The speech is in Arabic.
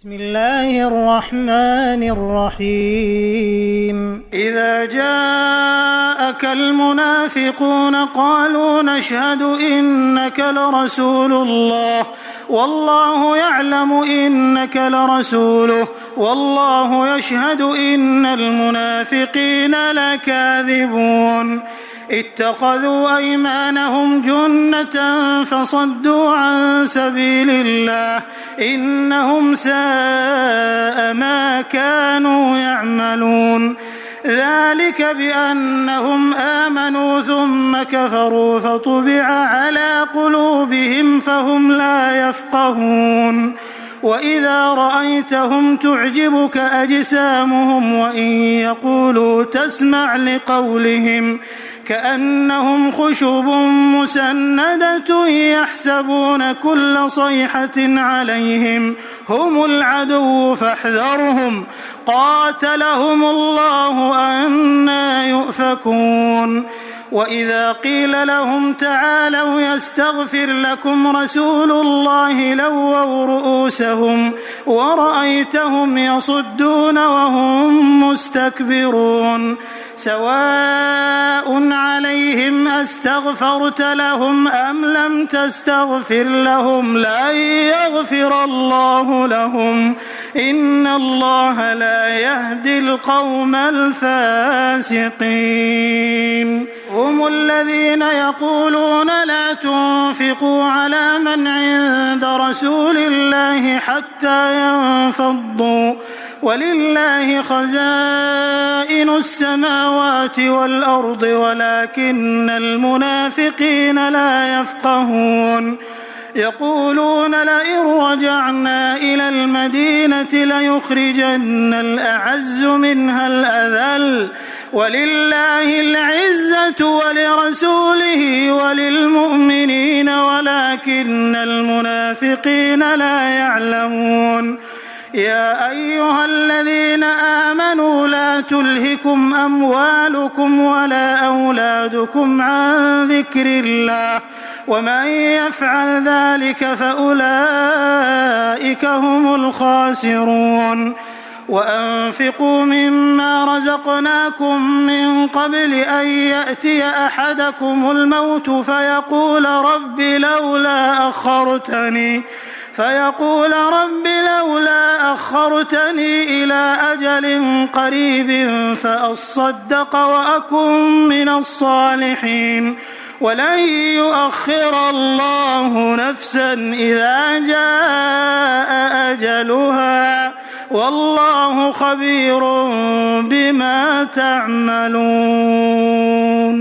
بسم الله الرحمن الرحيم إذا جاءك المنافقون قالوا نشهد إنك لرسول الله والله يعلم إنك لرسوله والله يشهد إن المنافقين لكاذبون اتخذوا أيمانهم جنة فصدوا عن سبيل الله إنهم ساء ما كانوا يعملون ذلك بأنهم آمنوا ثم كفروا فطبع على قلوبهم فهم لا يفقهون وإذا رأيتهم تعجبك أجسامهم وإن يقولوا تسمع لقولهم كأنهم خشب مسندة يحسبون كل صيحة عليهم هم العدو فاحذرهم قاتلهم الله أنى يؤفكون وإذا قيل لهم تعالوا يستغفر لكم رسول الله لووا رؤوسهم ورأيتهم يصدون وهم مستكبرون سواء عليهم أستغفرت لهم أم لم تستغفر لهم لن يغفر الله لهم إن الله لا يهدي القوم الفاسقين هم الذين يقولون لا تنفقوا على من عند رسول الله حتى ينفضوا ولله خزائن السماوات والأرض ولكن المنافقين لا يفقهون يقولون لئن رجعنا إلى المدينة ليخرجن الأعز منها الأذل ولله العزة ولرسوله وللمؤمنين ولكن المنافقين لا يعلمون يا أيها الذين آمنوا لا تلهكم أموالكم ولا أولادكم عن ذكر الله ومن يفعل ذلك فأولئك هم الخاسرون وأنفقوا مما رزقناكم من قبل أن يأتي أحدكم الموت فيقول رب لولا أخرتني إلى أجل قريب فأصدق وأكن من الصالحين ولن يؤخر الله نفسا إذا جاء أجلها والله خبير بما تعملون.